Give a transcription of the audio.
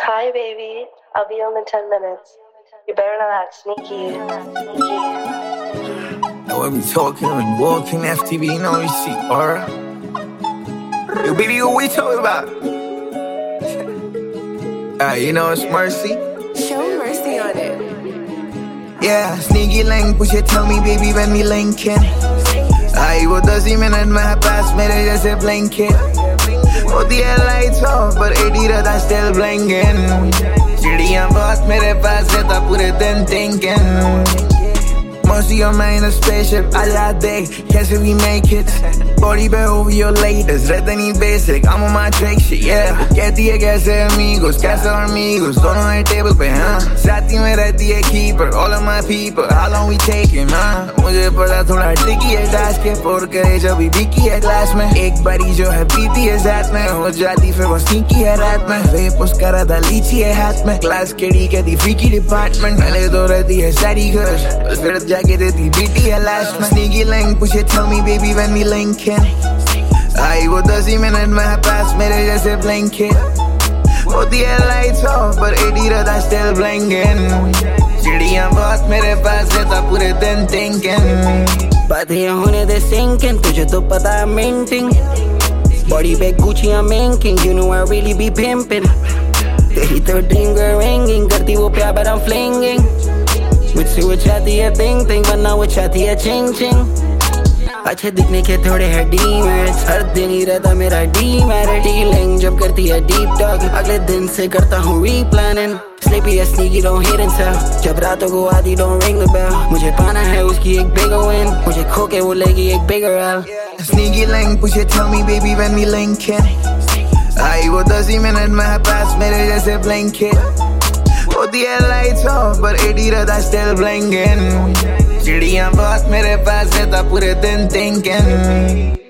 Hi, baby. I'll be home in 10 minutes. You better not act sneaky. Now when we talking, when walking, FTV, no receipt, alright? Yo, baby, what we talking about? You know it's Mercy. Show Mercy on it. Yeah, sneaky link, push it, tell me, baby, when we linking. वो 10 minute में है pass मेरे जैसे blinking. होती है lights off, but 80 रहता still blinking. चिड़ियाँ बहुत मेरे पास रहता पूरे दिन thinking. Mercy on me in a spaceship, I day, कैसे we make it. Body पे over your latest, रहते नहीं basic, I'm on my Drake shit, yeah. कहती है कैसे amigos, कैसे amigos, दोनों एक table पे हाँ. साथी में रहती है keeper, all of my people, how long we taking हाँ. मुझे पता थोड़ा tricky है dash के pour करे जब भी बिकी है class में. एक बारी जो है पीती है साथ में, हो जाती फिर वो sneaky है रात में. Vape उसका रहा लीची है हाथ में, class केड़ी कहती freaky department. पहले तो रहती है सारी कुछ, फिर जाके देती बीटी है last में. Sneaky link, push it, tell me baby when we linking. वो 10 minute में है pass मेरे जैसे blinking. होती है lights off, but 80 रहता still blinking. चिड़ियाँ बहुत मेरे पास रहता पूरे दिन thinking. बातें होने दे sinking, तुझे तो पता है minting. Body पे Gucci I'm inking, you know I really be pimping. तेरी तो ring ringing, करती वो प्यार but I'm flinging. मुझसे वो चाहती है ting ting, वरना वो चाहती है ching ching. अच्छे दिखने के थोड़े है डीमेरिट्स, हर दिन ही रहता मेरा डीमेरिट. डीलिंग जब करती है डीप टॉक, अगले दिन से करता हूँ रीप्लानिंग. Sleepy है sneaky don't hit and tell, जब रातों को आती don't ring the bell. मुझे पाना है उसकी एक bigger win, मुझे खो के वो लेगी एक bigger L. Sneaky link, push it, tell me baby when we linking. वो 10 minute में है pass मेरे जैसे blinking. होती है lights off, but 80 रहता still blinking. चिड़ियाँ बहुत मेरे पास रहता पूरे दिन thinking.